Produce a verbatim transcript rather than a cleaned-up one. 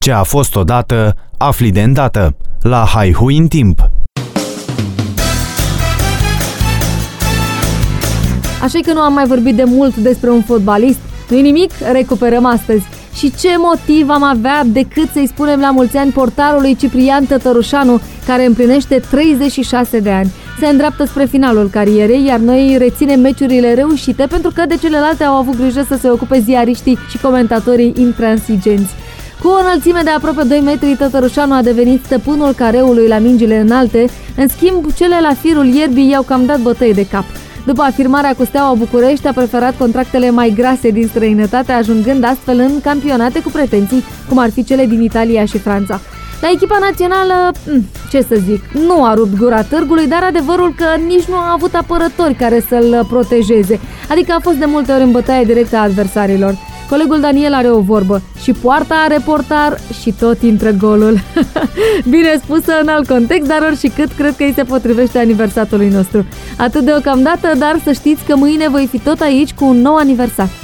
Ce a fost odată, afli de îndată. La Haihui în timp. Așa că nu am mai vorbit de mult despre un fotbalist. Nu-i nimic, recuperăm astăzi. Și ce motiv am avea decât să-i spunem la mulți ani portarului Ciprian Tătărușanu, care împlinește treizeci și șase de ani. Se îndreaptă spre finalul carierei, iar noi reținem meciurile reușite pentru că de celelalte au avut grijă să se ocupe ziariștii și comentatorii intransigenți. Cu o înălțime de aproape doi metri, Tătărușanu a devenit stăpânul careului la mingile înalte, în schimb cele la firul ierbii i-au cam dat bătăi de cap. După afirmarea cu Steaua București, a preferat contractele mai grase din străinătate, ajungând astfel în campionate cu pretenții, cum ar fi cele din Italia și Franța. La echipa națională, ce să zic, nu a rupt gura târgului, dar adevărul că nici nu a avut apărători care să-l protejeze, adică a fost de multe ori în bătaie directă a adversarilor. Colegul Daniel are o vorbă: și poarta are portar și tot intră golul. Bine spusă în alt context, dar oricât cred că îi se potrivește aniversatului nostru. Atât deocamdată, dar să știți că mâine voi fi tot aici cu un nou aniversar.